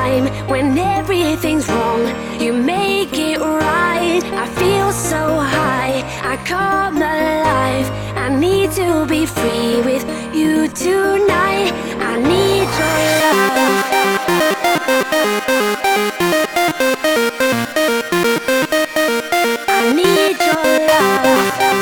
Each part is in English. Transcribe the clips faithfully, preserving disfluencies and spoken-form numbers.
time when everything's wrong. You make it right. I feel so high, I come alive. I need to be free with you tonight. I need your love. I need your love.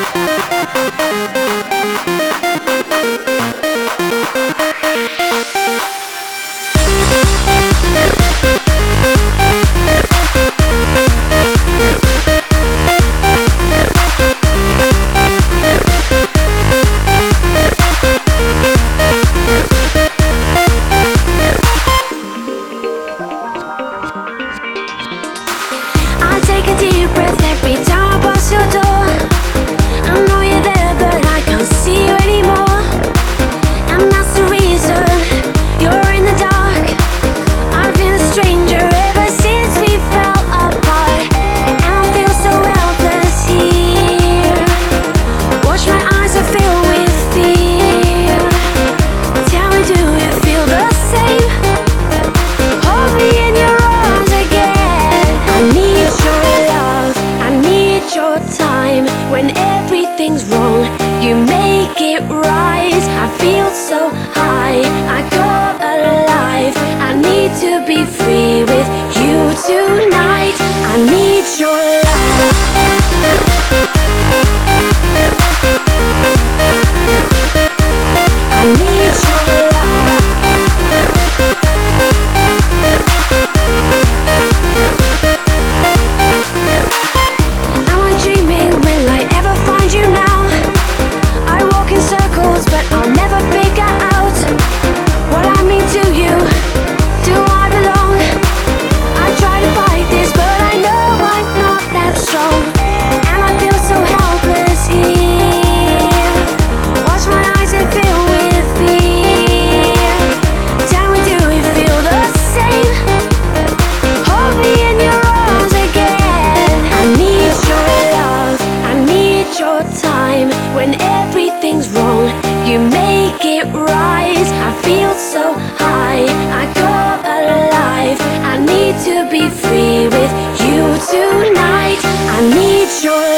I take a deep breath every time I pass your door. I know you're there, but I can't see you anymore. And that's the reason you're in the dark. I've been a stranger ever since we fell apart. And I feel so helpless here. Watch my eyes are filled with fear. Tell me, do you feel the same? Hold me in your arms again. I need your love, I need your time. When everything's wrong, you make it right. I feel so high, I come alive. I need to be free with you tonight. I need your love. I need your love. Am I dreaming? Will I ever find you now? I walk in circles, but I'll never figure out what I mean to you. Do I belong? I try to fight this, but I know I'm not that strong. And I feel so helpless here. Watch my eyes and fill with fear. Tell me, do you feel the same? Hold me in your arms again. I need your love, I need your time. When everything's wrong, you make it right. I feel so high, I come alive. I need to be free with you tonight. I need your